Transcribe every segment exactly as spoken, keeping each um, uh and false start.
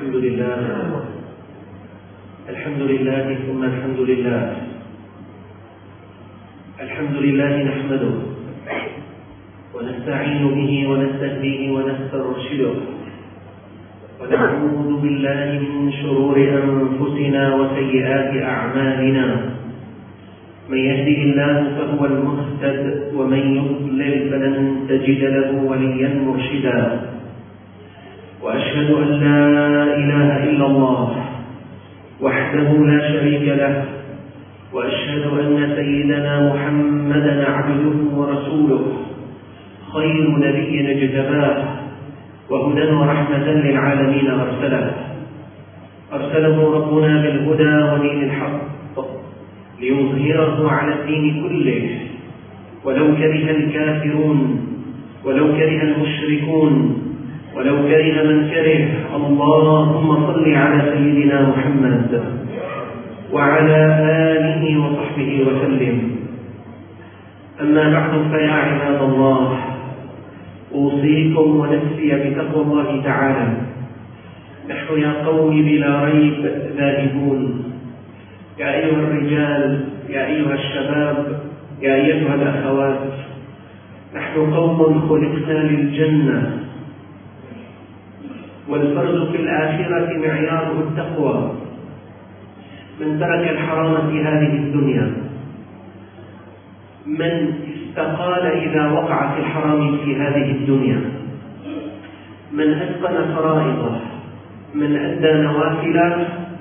الحمد لله الحمد لله ثم الحمد لله الحمد لله نحمده ونستعين به ونستهديه ونسترشده ونعوذ بالله من شرور أنفسنا وسيئات أعمالنا. من يهده الله فهو المهتد ومن يضلل فلن تجد له وليا مرشدا. وأشهد أن لا إله إلا الله وحده لا شريك له، وأشهد أن سيدنا محمدا عبده ورسوله خير نبي اجتباه وهدى ورحمة للعالمين أرسله أرسله ربنا بالهدى ودين الحق ليظهره على الدين كله ولو كره الكافرون ولو كره المشركون ولو كره من كره. اللهم صل على سيدنا محمد وعلى آله وصحبه وسلم. أما بعد فيا عباد الله، أوصيكم ونفسي بتقوى الله تعالى. نحن يا قوم بلا ريب ذاهبون، يا أيها الرجال، يا أيها الشباب، يا أيتها الأخوات، نحن قوم خلقنا للجنة، والفرز في الآخرة معياره التقوى. من ترك الحرام في هذه الدنيا، من استقال إذا وقع في الحرام في هذه الدنيا، من أتقن فرائضه، من أدى نوافله،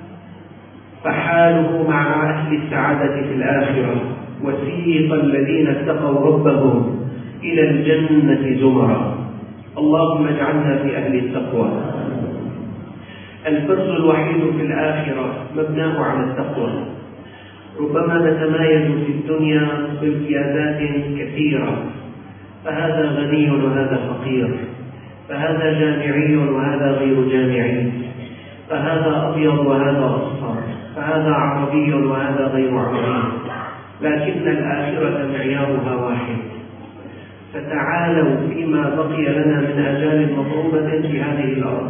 فحاله مع أهل السعادة في الآخرة. وسيق الذين اتقوا ربهم إلى الجنة زمرا. اللهم اجعلنا في أهل التقوى. الفرز الوحيد في الآخرة مبناه على التقوى. ربما نتمايز في الدنيا بامتيازات كثيرة، فهذا غني وهذا فقير، فهذا جامعي وهذا غير جامعي، فهذا أبيض وهذا أصفر، فهذا عربي وهذا غير عربي، لكن الآخرة معيارها واحد. فتعالوا فيما بقي لنا من آجال مطلوبة في هذه الأرض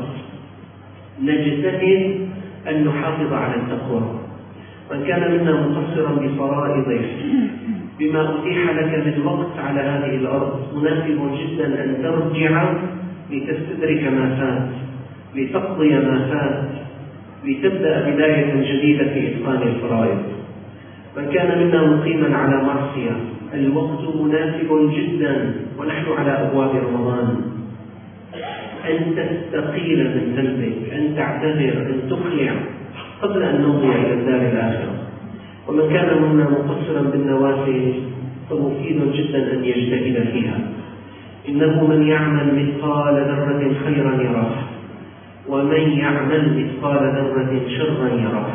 نجتهد أن نحافظ على التقوى. من كان منا مقصرا بفرائضه بما أتيح لك من وقت على هذه الأرض، مناسب جدا أن ترجع لتستدرك ما فات، لتقضي ما فات، لتبدأ بداية جديدة في إتقان الفرائض. من كان منا مقيما على معصية، الوقت مناسب جدا ونحن على أبواب رمضان أن تستقيل من ذنبك، أن تعتذر، أن تخلع قبل أن نمضي إلى الدار الآخرة. ومن كان منا مقصرا بالنوافل فمفيد جدا أن يجتهد فيها. إنه من يعمل مثقال ذرة خيرا يراه، ومن يعمل مثقال ذرة شرا يراه.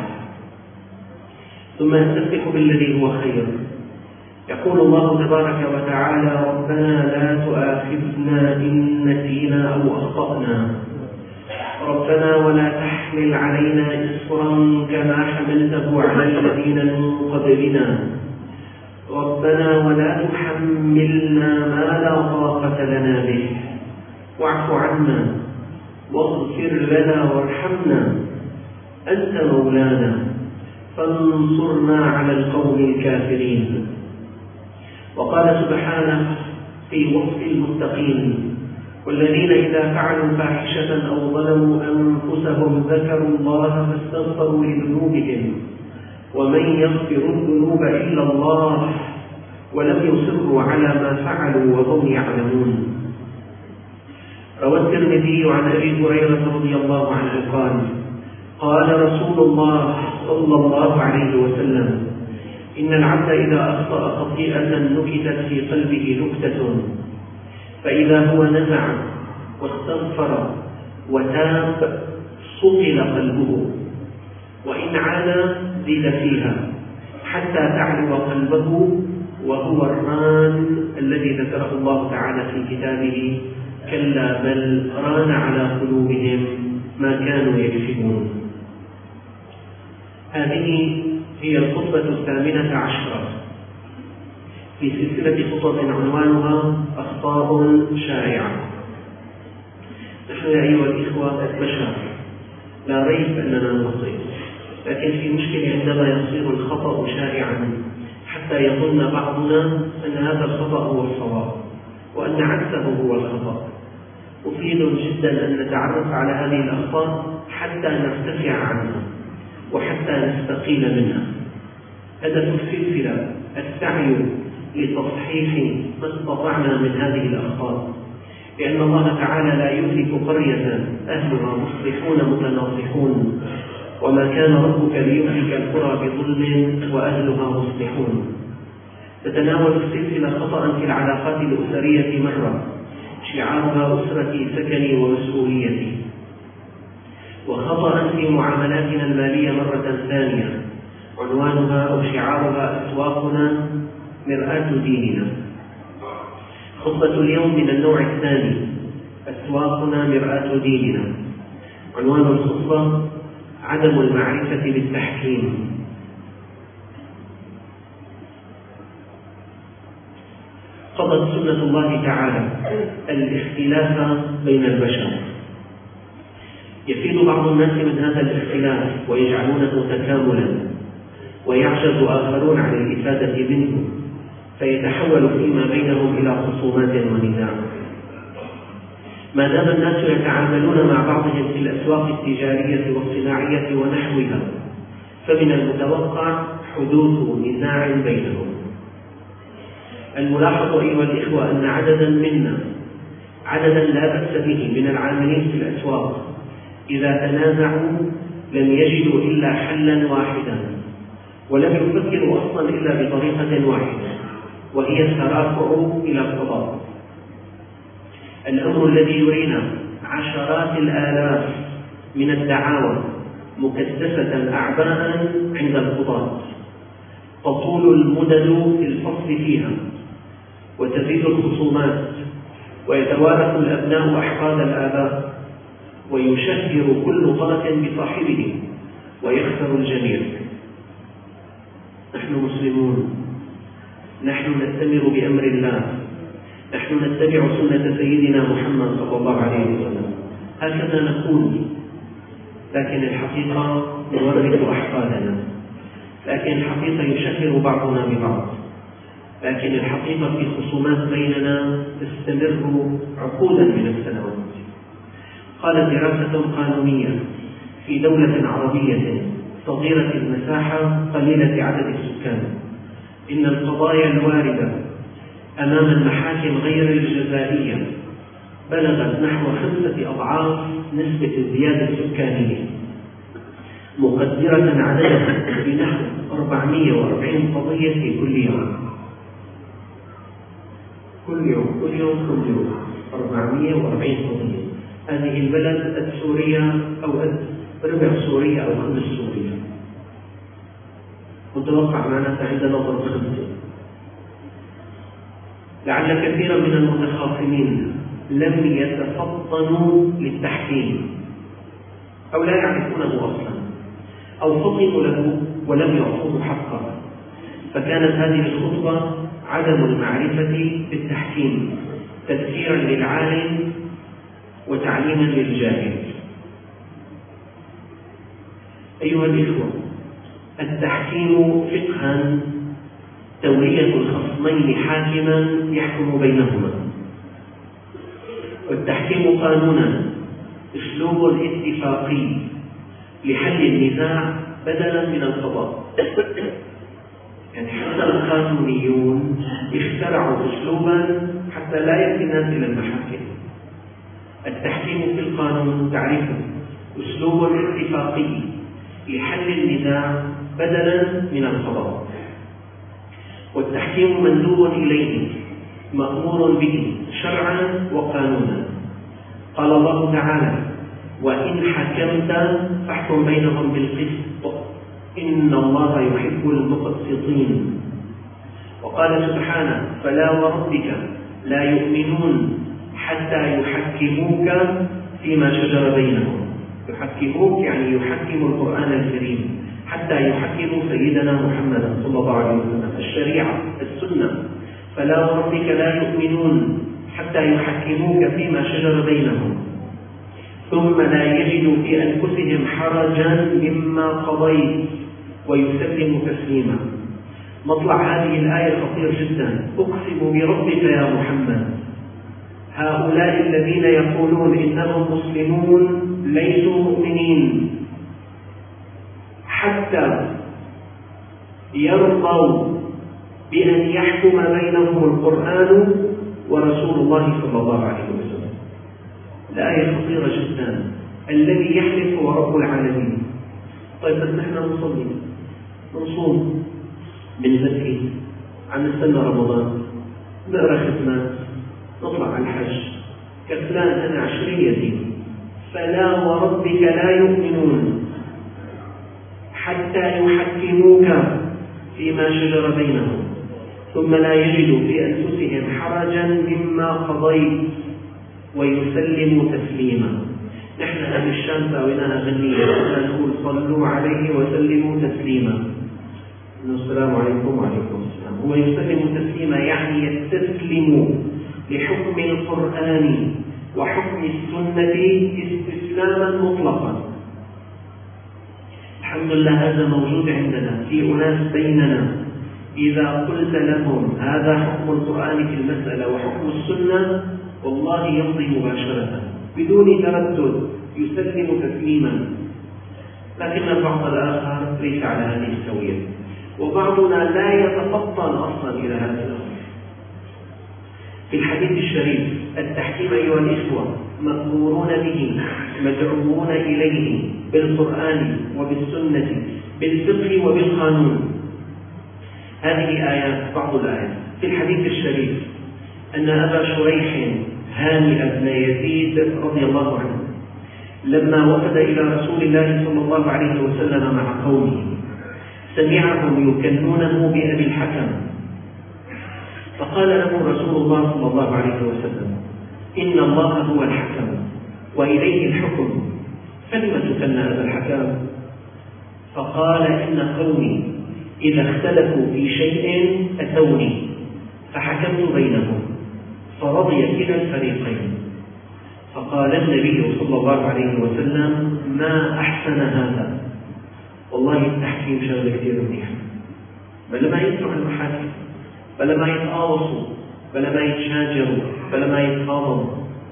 ثم نستفتح بالذي هو خير. يقول الله تبارك وتعالى: ربنا لا تؤاخذنا إن نسينا أو أخطأنا، ربنا ولا تحمل علينا إصرا كما حملته على الذين من قبلنا، ربنا ولا تحملنا ما لا طاقة لنا به، واعف عنا واغفر لنا وارحمنا أنت مولانا فانصرنا على القوم الكافرين. وقال سبحانه في وصف المتقين: والذين إذا فعلوا فاحشة أو ظلموا أنفسهم ذكروا الله فاستغفروا لذنوبهم ومن يغفر الذنوب إلا الله ولم يصروا على ما فعلوا وهم يعلمون. روى الترمذي عن أبي هريرة رضي الله عنه قال: قال رسول الله صلى الله عليه وسلم: إن العبد إذا أخطأ خطيئة نكتت في قلبه نكتة، فإذا هو نزع واستغفر وتاب صقل قلبه، وإن عاد زيد فيها حتى تعلو قلبه، وهو الران الذي ذكره الله تعالى في كتابه: كلا بل ران على قلوبهم ما كانوا يكسبون. هذه هي الخطبة الثامنة عشرة في سلسلة خطب عنوانها أخطاء شائعة. نحن يا أيها الإخوة بشر، لا ريب أننا نخطئ، لكن في مشكلة عندما يصير الخطأ شائعا حتى يظن بعضنا أن هذا الخطأ هو الصواب وأن عكسه هو الخطأ. مفيد جدا أن نتعرف على هذه الأخطاء حتى نرتفع عنها وحتى نستقيل منها. هدف السلسلة السعي لتصحيح ما استطعنا من هذه الأخطاء، لأن الله تعالى لا يهلك قرية أهلها مصلحون متناصحون، وما كان ربك ليهلك القرى بظلم وأهلها مصلحون. تتناول السلسلة خطأ في العلاقات الأسرية مرة، شعارها أسرتي سكني ومسؤوليتي، وخطأ في معاملاتنا المالية مرة ثانية، عنوانها أو شعارها أسواقنا مرآة ديننا. خطبة اليوم من النوع الثاني، أسواقنا مرآة ديننا. عنوان الخطبة عدم المعرفة بالتحكيم. قضت سنة الله تعالى الاختلاف بين البشر. يفيد بعض الناس من هذا الاختلاف ويجعلونه تكاملا، ويعجز آخرون عن الإفادة منه، فيتحول فيما بينهم إلى خصومات ونزاع. ما دام الناس يتعاملون مع بعضهم في الأسواق التجارية والصناعية ونحوها، فمن المتوقع حدوث نزاع بينهم. الملاحظ أيها الإخوة أن عددا منا عددا لا بأس به من العاملين في الأسواق إذا تنازعوا لم يجدوا إلا حلا واحدا، ولم يفكروا أصلا إلا بطريقة واحدة، وهي الترافع إلى القضاء. الأمر الذي يرينا عشرات الآلاف من الدعاوى مكدسة أعباء عند القضاة، تطول المدد في الفصل فيها، وتزيد الخصومات، ويتوارث الأبناء أحفاد الآباء، ويشهر كل طرف بصاحبه، ويخسر الجميع. نحن مسلمون، نحن نأتمر بأمر الله، نحن نتبع سنة سيدنا محمد صلى الله عليه وسلم، هكذا نكون. لكن الحقيقة نورث أحفادنا، لكن الحقيقة يشهر بعضنا ببعض، لكن الحقيقة في خصومات بيننا تستمر عقودا من السنوات. قالت دراسة قانونية في دولة عربية صغيرة المساحة قليلة عدد السكان إن القضايا الواردة أمام المحاكم غير الجزائية بلغت نحو خمسة أضعاف نسبة الزيادة السكانية، مقدرة عددها بنحو أربعمائة وأربعين قضية في كل يوم. كل يوم كل يوم كل يوم أربعمائة وأربعين قضية. هذه البلد قد سوريا أو قد ربع سوريا أو خمس سوريا، متوقع معناتها عندنا ضرب خمسة. لعل كثيرا من المتخاصمين لم يتفطنوا للتحكيم، أو لا يعرفونه أصلا، أو فطنوا له ولم يعطوه حقه، فكانت هذه الخطبة عدم المعرفة بالتحكيم، تذكيرا للعالم وتعليما للجاهل. أيها الإخوة، التحكيم فقها تولية الخصمين حاكما يحكم بينهما، والتحكيم قانونا أسلوب اتفاقي لحل النزاع بدلا من القضاء. يعني حتى القانونيون اخترعوا أسلوبا حتى لا يأتي الناس إلى المحاكم. التحكيم في القانون تعريفه أسلوب اتفاقي لحل النزاع بدلا من القضاء، والتحكيم مندوب إليه مأمور به شرعا وقانونا. قال الله تعالى: وإن حكمت فاحكم بينهم بالقسط إن الله يحب المقسطين. وقال سبحانه: فلا وربك لا يؤمنون حتى يحكموك فيما شجر بينهم. يحكموك يعني يحكموا القرآن الكريم، حتى يحكموا سيدنا محمد صلى الله عليه وسلم، الشريعة السنة. فلا وربك لا يؤمنون حتى يحكموك فيما شجر بينهم ثم لا يجدوا في أنفسهم أنفسهم حرجا مما قضيت ويسلموا تسليما. مطلع هذه الآية خطير جدا. أقسم بربك يا محمد هؤلاء الذين يقولون إنهم مسلمون ليسوا مؤمنين حتى يرضوا بأن يحكم بينهم القرآن ورسول الله صلى الله عليه وسلم. الآية خطيرة جدا. الذي يحلف هو رب العالمين. طيب بس نحن نصلي نصوم بنزكي عم نستنى رمضان نقرأ ختمات نطلع على الحج كفلان أنا عشريتي فلا وربك لا يؤمنون حتى يحكموك فيما شجر بينهم ثم لا يجدوا في أنفسهم حرجا مما قضيت ويسلموا تسليما. نحن أهل الشام ساويناها غنية نقول صلوا عليه وسلموا تسليما. السلام عليكم وعليكم السلام. هو يسلم تسليما يعني يستسلم لحكم القرآن وحكم السنة استسلاما مطلقا. الحمد لله هذا موجود عندنا في أناس بيننا إذا قلت لهم هذا حكم القرآن في المسألة وحكم السنة والله يمضي مباشرة بدون تردد يسلم تسليما. لكن البعض الآخر ليس على هذه السوية وبعضنا لا يتفطن أصلا إلى هذا الأمر. في الحديث الشريف التحكيم أيها الإخوة مأمورون به مدعوون إليه بالقرآن وبالسنة بالفقه وبالقانون. هذه آيات بعض الآيات في الحديث الشريف أن أبا شريح هانئ بن يزيد رضي الله عنه لما وفد إلى رسول الله صلى الله عليه وسلم مع قومه سمعهم يكنونه بأبي الحكم فقال له رسول الله صلى الله عليه وسلم إن الله هو الحكم وإليه الحكم فلم تكن أبا الحكم؟ فقال إن قومي إذا اختلفوا في شيء أتوني فحكمت بينهم فرضي كلا الفريقين. فقال النبي صلى الله عليه وسلم ما أحسن هذا. والله التحكيم شغله كثير منيح. بل ما يسمع المحاكم بل ما يتآوصوا بل ما يتشاجروا بل ما يتخاضموا.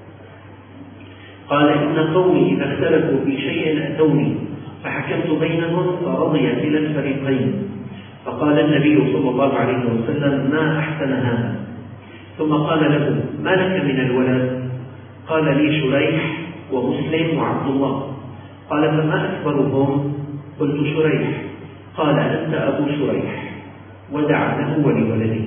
قال إن قومي إذا اختلفوا في شيء أتوني فحكمت بينهم فرضي كلا الفريقين. فقال النبي صلى الله عليه وسلم ما أحسن هذا. ثم قال له ما لك من الولد؟ قال لي شريح ومسلم وعبد الله. قال فما أكبرهم؟ قلت شريح. قال أنت أبو شريح ودعا له ولولده.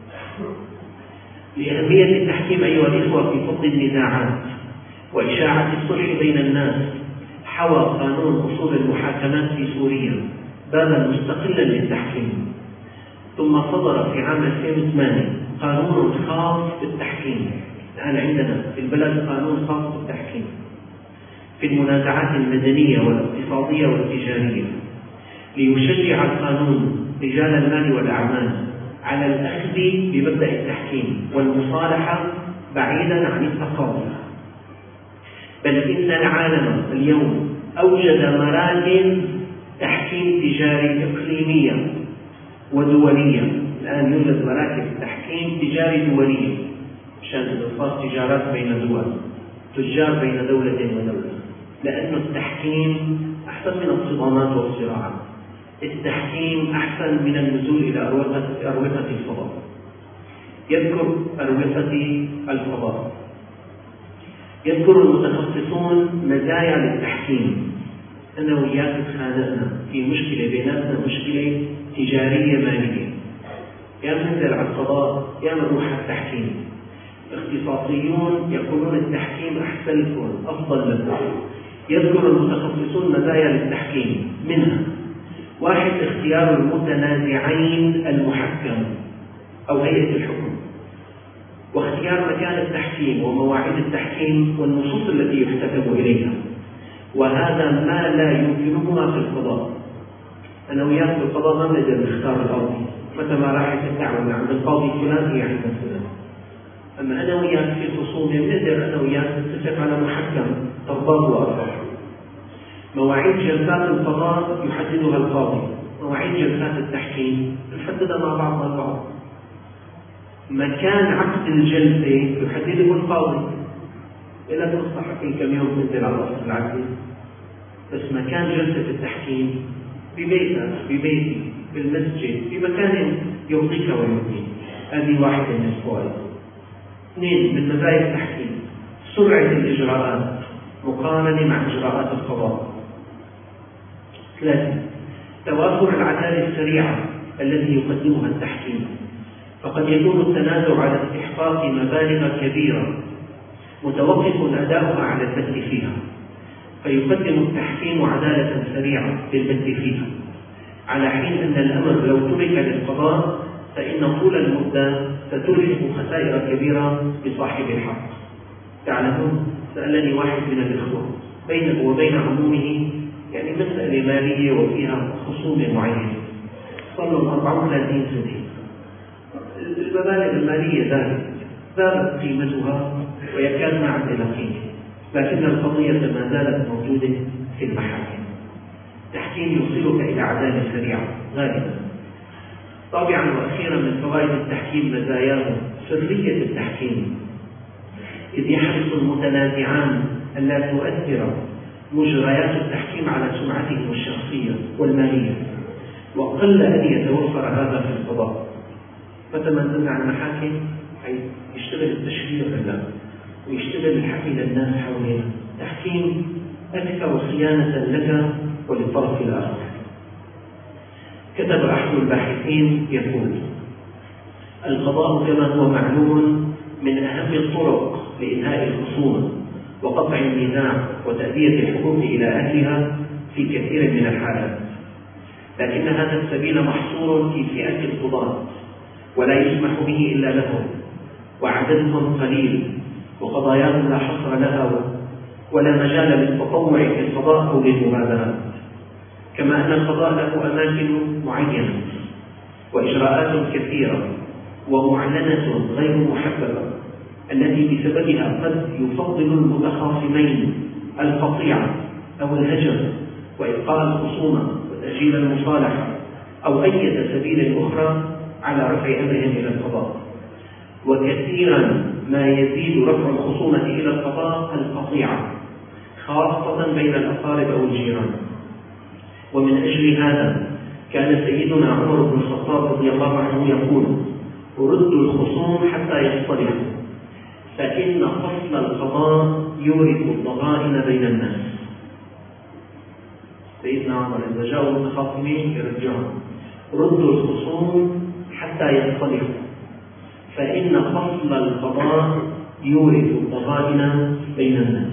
لأهمية التحكيم أيها الإخوة في فض النزاعات وإشاعة الصلح بين الناس حوى قانون أصول المحاكمات في سوريا بابا مستقلا للتحكيم. ثم صدر في عام ألفين وثمانية قانون خاص بالتحكيم. الآن عندنا في البلد قانون خاص بالتحكيم في المنازعات المدنية والاقتصادية والتجارية ليشجع القانون رجال المال والأعمال على الأخذ بمبدأ التحكيم والمصالحة بعيدا عن التقاضي. بل إن العالم اليوم أوجد مراكز تحكيم تجاري إقليمية ودولية. الآن يوجد مراكز تحكيم تجاري دولية عشان إنصاف تجارات بين دول تجار بين دولة ودولة. لأن التحكيم أحسن من الصدامات والصراعات. التحكيم أحسن من النزول إلى أروقة الفضاء. يذكر أروقة الفضاء يذكر المتخصصون مزايا للتحكيم. أنا وياك تخانقنا في مشكلة بيناتنا مشكلة تجارية مالية يا ننزل على القضاء يا نروح على التحكيم. الاختصاصيون يقولون التحكيم أحسن لكم أفضل لكم. يذكر المتخصصون مزايا للتحكيم منها واحد اختيار المتنازعين المحكم أو هيئة الحكم واختيار مكان التحكيم ومواعيد التحكيم والنصوص التي يحتكم إليها. وهذا ما لا يمكنهما في القضاء. أنا وياك في القضاء ما نقدر نختار القاضي متى ما راحت الدعوة من عند القاضي فلان هي عند فلان. أما أنا وياك في خصومة نقدر أنا وياك نتفق على محكم ترضاه وأرضاه. مواعيد جلسات القضاء يحددها القاضي، مواعيد جلسات التحكيم نحددها مع بعضنا البعض. مكان عقد الجلسة يحدده القاضي، إلا تصلح في كم يوم تنزل على الأصل العقدي، بس مكان جلسة التحكيم ببيتك، ببيتي، بالمسجد، في مكان يرضيك ويرضيك. هذه واحدة من الفوائد. اثنين، من مزايا التحكيم سرعة الإجراءات مقارنة مع إجراءات القضاء. ثلاثة، توافر العدالة السريعة التي يقدمها التحكيم، فقد يكون التنازع على استحقاق مبالغ كبيرة متوقف أداؤها على البت فيها، فيقدم التحكيم عدالة سريعة للبت فيها، على حين أن الأمر لو ترك للقضاء فإن طول المدة ستلحق خسائر كبيرة بصاحب الحق. تعلمون، سألني واحد من الإخوة بينه وبين عمومه يعني مسألة مالية وفيها خصومة معينة، صار لهم أربعة وثلاثين سنة، المبالغ المالية زادت زادت قيمتها ويكاد ما عاد لها قيمة، لكن القضية ما زالت موجودة في المحاكم. التحكيم يوصلك إلى عدالة سريعة غالبا. طبعا وأخيرا من فوائد التحكيم مزاياه سرية التحكيم، إذ يحرص المتنازعان ألا تؤثر مجريات التحكيم على سمعتهم الشخصية والمالية، وقل أن يتوفر هذا في القضاء. مثلا نزع المحاكم يشتغل التشهير لله ويشتغل الحكي للناس حوالينا، تحكيم أكثر صيانة لك وللطرف الآخر. كتب أحد الباحثين يقول: القضاء كما هو معلوم من أهم الطرق لإنهاء الخصومة وقطع النزاع وتأدية الحقوق إلى أهلها في كثير من الحالات، لكن هذا السبيل محصور في فئة القضاة ولا يسمح به إلا لهم، وعددهم قليل وقضاياهم لا حصر لها ولا مجال للتطوع في القضاء أو للمبادرات، كما أن القضاء له أماكن معينة وإجراءات كثيرة ومعلنة غير محببة، التي بسببها قد يفضل المتخاصمين القطيعة أو الهجر وإبقاء الخصومة وتأجيل المصالحة أو أي سبيل أخرى على رفع أمرهم إلى القضاء. وكثيرا ما يزيد رفع الخصومة إلى القضاء القطيعة، خاصة بين الأقارب أو الجيران. ومن أجل هذا كان سيدنا عمر بن الخطاب رضي الله عنه يقول: ردوا الخصوم حتى يصطلحوا، فإن فصل القضاء يورث الضغائن بين الناس. سيدنا عمر إذا جاءوا المتخاصمين يرجعوا: ردوا الخصوم حتى يصطلحوا، فإن فصل القضاء يورث الضغائن بين الناس.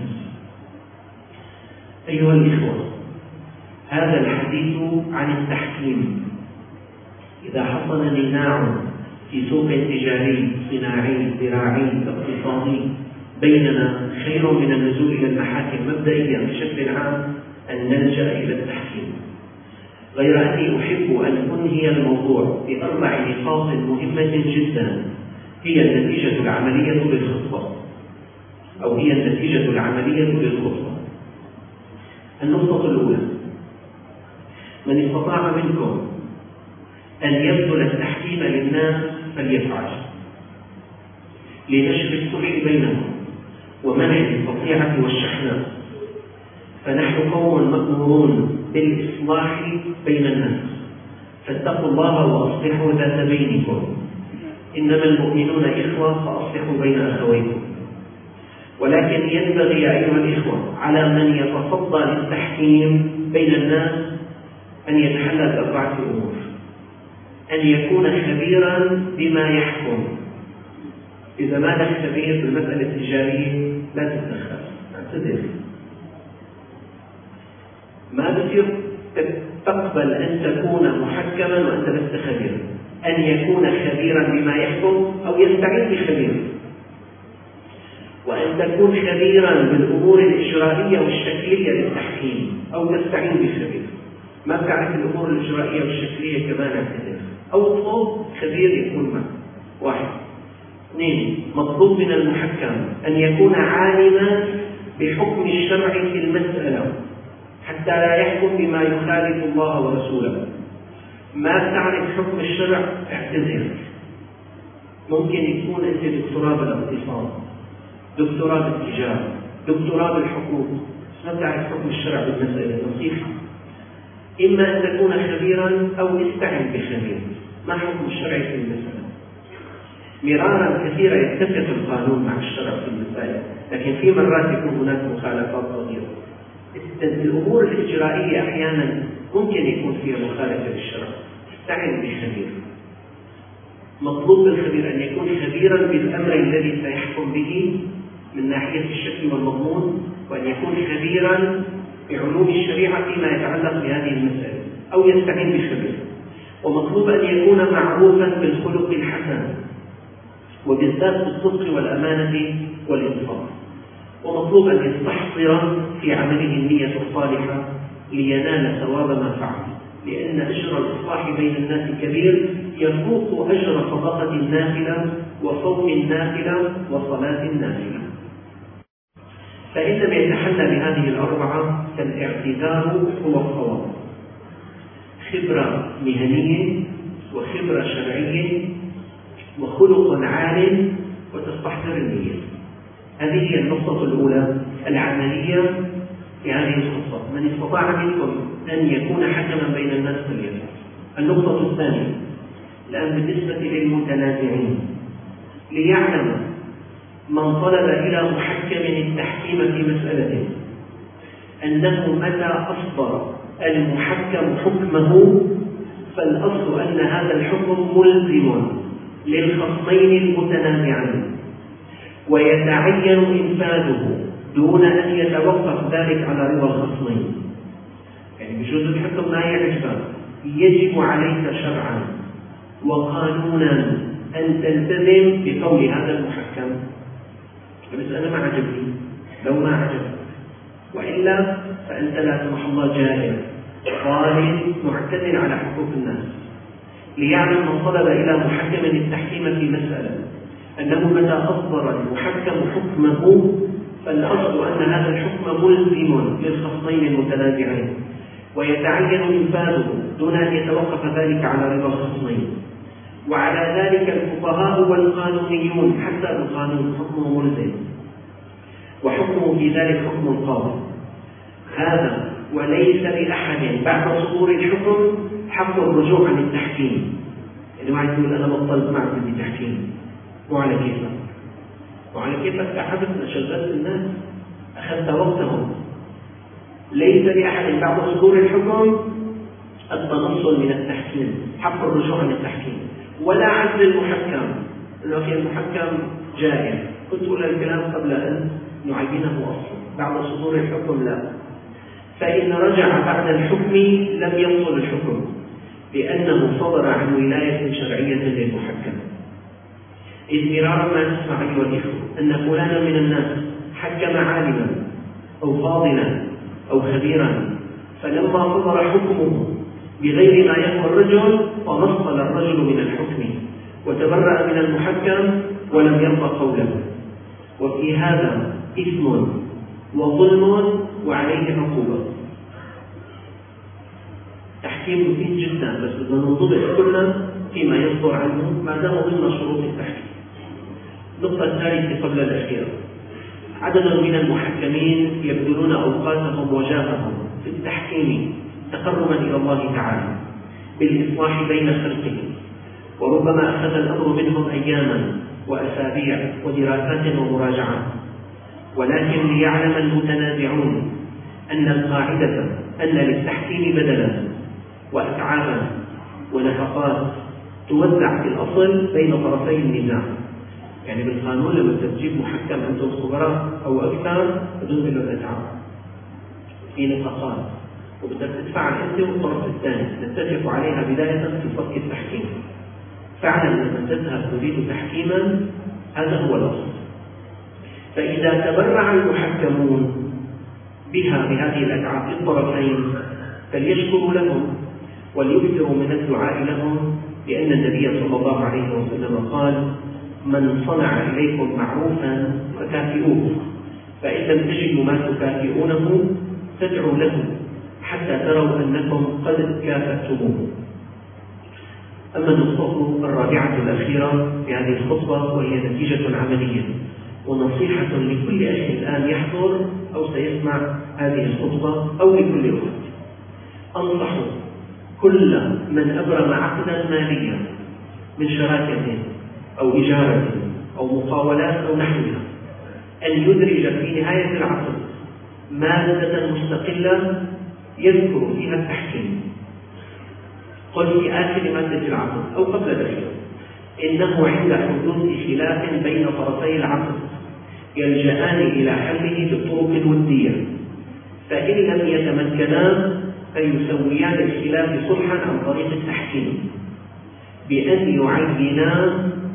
أيها الإخوة، هذا الحديث عن التحكيم. إذا حصل نزاع في سوق تجاري صناعي زراعي اقتصادي بيننا، خير من النزول إلى المحاكم مبدئيا بشكل عام أن نلجأ إلى التحكيم. غير أني أحب أن أنهي الموضوع بأربع نقاط مهمة جدا هي النتيجة العملية للخطبة أو هي النتيجة العملية للخطبة. النقطة الأولى: من استطاع منكم أن يبذل التحكيم للناس فليفعل، لنشر الصلح بينهم ومنع القطيعة والشحناء، فنحن قوم مأمورون بالإصلاح بين الناس، فاتقوا الله وأصلحوا ذات بينكم، إنما المؤمنون إخوة فأصلحوا بين أخويكم. ولكن ينبغي أيها الإخوة على من يتصدى للتحكيم بين الناس أن يتحلى بأربعة أمور: أن يكون خبيرا بما يحكم. إذا ما لك خبير بالمسألة التجارية لا تتدخل، اعتذر. ما بصير تقبل أن تكون محكما وأنت لست خبيرا. أن يكون خبيرا بما يحكم أو يستعين بخبير، وأن تكون خبيرا بالأمور الإجرائية والشكلية للتحكيم أو تستعين بخبير. ما بتعرف الأمور الإجرائية والشكلية كمان اعتذر، أو اطلب خبير يكون معك. واحد. اثنين: مطلوب من المحكم أن يكون عالما بحكم الشرع في المسألة، حتى لا يحكم بما يخالف الله ورسوله. ما تعرف حكم الشرع اعتذر. ممكن يكون أنت دكتوراه بالاقتصاد، دكتوراه بالتجارة، دكتوراه بالحقوق، ما تعرف حكم الشرع بالمسألة. نصيحة: إما أن تكون خبيرا أو استعن بخبير. ما حكم الشرع في المسألة؟ مرارا كثيرا يتفق القانون مع الشرع في المسائل، لكن في مرات يكون هناك مخالفات صغيرة. الأمور الإجرائية أحيانا ممكن يكون فيها مخالفة للشرع. استعن بخبير. مطلوب بالخبير أن يكون خبيرا بالأمر الذي سيحكم به من ناحية الشكل والمضمون، وأن يكون خبيرا بعلوم الشريعة فيما يتعلق بهذه المسألة، أو يستعين بخبير. ومطلوب أن يكون معروفا بالخلق الحسن، وبالذات بالصدق والأمانة والإنصاف. ومطلوب أن يستحضر في عمله النية الصالحة لينال ثواب ما فعل، لأن أجر الإصلاح بين الناس كبير، يفوق أجر صدقة النافلة وصوم النافلة وصلاة النافلة. فإن لم يتحلى بهذه الأربعة فالاعتذار هو الصواب: خبرة مهنية، وخبرة شرعية، وخلق عال، وتستحضر النية. هذه هي النقطة الأولى العملية في هذه الخطة. من استطاع منكم أن يكون حكما بين الناس فليفعل. النقطة الثانية الآن بالنسبة للمتنازعين: ليعلم من طلب إلى محكم التحكيم في مسألة أنه متى أصدر المحكم حكمه فالأصل أن هذا الحكم ملزم للخصمين المتنازعين، ويتعين إنفاذه دون أن يتوقف ذلك على رضا الخصمين. يعني بجوز الحكم ما يعجبك، يجب عليك شرعا وقانونا أن تلتزم بقول هذا المحكم. بس أنا ما عجبني، لو ما عجبك، وإلا فأنت لا سمح الله جاهل ظالم معتدل على حقوق الناس. ليعلم من طلب إلى محكم التحكيم في مسألة أنه متى أصدر المحكم حكمه فالأصل أن هذا الحكم ملزم للخصمين المتنازعين، ويتعين إنفاذه دون أن يتوقف ذلك على رضا الخصمين. وعلى ذلك الفقهاء والقانونيون، حتى القانون حكمه ملزم، وحكمه في ذلك حكم القاضي. هذا وليس لأحد بعد صدور الحكم حق الرجوع عن التحكيم. يعني واحد يقول أنا بطلت معك بدي تحكيم، وعلى كيفك وعلى كيفك تعبت شغلت الناس، أخذت وقتهم. ليس لأحد بعد صدور الحكم التنصل من التحكيم، حق الرجوع عن التحكيم، ولا عزل المحكم. إنه في المحكم جائز. كنت أقول الكلام قبل أن نعينه أصلا، بعد صدور الحكم لا. فإن رجع بعد الحكم لم يبطل الحكم، لأنه صدر عن ولاية شرعية للمحكم. إذ مرارا ما نسمع أيها الإخوة أن فلانا من الناس حكم عالما أو فاضلا أو خبيرا، فلما صدر حكمه بغير ما يهوى الرجل فنصل الرجل من الحكم وتبرأ من المحكم ولم يرضى قوله. وفي هذا إثم وظلم وعليه عقوبة. تحكيم مفيد جدا، بس بدنا ننضبط كلنا فيما يصدر عنه ما دام ضمن شروط التحكيم. النقطة الثالثة قبل الأخيرة: عدد من المحكمين يبذلون أوقاتهم وجاههم في التحكيم تقربا إلى الله تعالى بالإصلاح بين خلقه، وربما أخذ الأمر منهم أياما وأسابيع ودراسات ومراجعات. ولكن ليعلم المتنازعون أن القاعدة أن للتحكيم بدلا وأتعابا ونفقات توزع في الأصل بين طرفي النزاع. يعني بالقانون لما تجيب محكم أنتم خبراء أو أكثر بدون له الأتعاب في نفقات، وبدك تدفع أنت والطرف الثاني تتفق عليها بداية في فك التحكيم. فعلا لما تذهب تريد تحكيما هذا هو الأصل. فإذا تبرع المحكمون بها بهذه الأتعاب للطرفين فليشكروا لهم وليكثروا من الدعاء لهم، لأن النبي صلى الله عليه وسلم قال: من صنع إليكم معروفا فكافئوه، فإن لم تجدوا ما تكافئونه فادعوا له حتى تروا أنكم قد كافأتموه. أما النقطة الرابعة الأخيرة في هذه الخطبة وهي نتيجة عملية ونصيحة لكل أخ الآن يحضر أو سيسمع هذه الخطبة أو لكل أخت. أنصح كل من أبرم عقدا ماليا من شراكة أو إجارة أو مقاولات أو نحوها أن يدرج في نهاية العقد مادة مستقلة يذكر فيها التحكيم. قل في آخر مادة العقد أو قبل ذلك إنه عند حدوث خلاف بين طرفي العقد يلجأان إلى حله بالطرق الودية، فإن لم يتمكنا فيسويان الخلاف صلحا عن طريق التحكيم بأن يعينا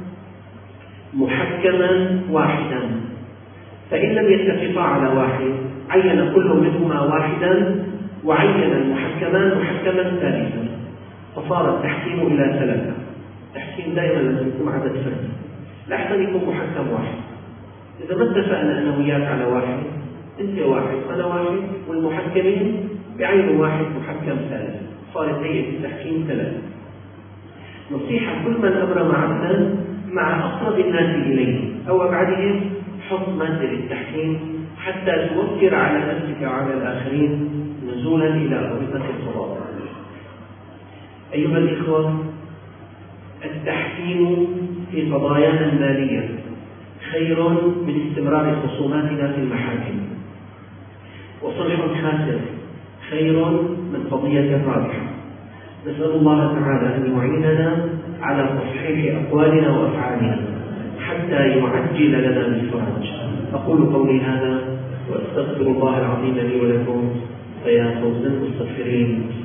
محكما واحدا، فإن لم يتفقا على واحد عين كل منهما واحدا وعين المحكمان محكما ثالثا، فصار التحكيم إلى ثلاثة. التحكيم دائما لازم يكون عدد فردي، لا أحسن يكون محكم واحد. إذا ما اتفقنا أنا وياك على واحد، أنت واحد أنا واحد والمحكمين بعين واحد محكم ثالث، صارت هيئة التحكيم ثلاثة. نصيحة كل من أبرم عقدا مع أقرب الناس إليه أو أبعدهم حط مادة للتحكيم حتى توفر على نفسك وعلى الآخرين نزولا إلى أرضية الصواب. أيها الإخوة، التحكيم في قضايانا المالية خير من استمرار خصوماتنا في المحاكم، وصلح خاسر خير من قضية رابحة. نسأل الله تعالى أن يعيننا على تصحيح أقوالنا وأفعالنا حتى يعجل لنا بالفرج. أقول قولي هذا وأستغفر الله العظيم لي ولكم، فيا فوز المستغفرين.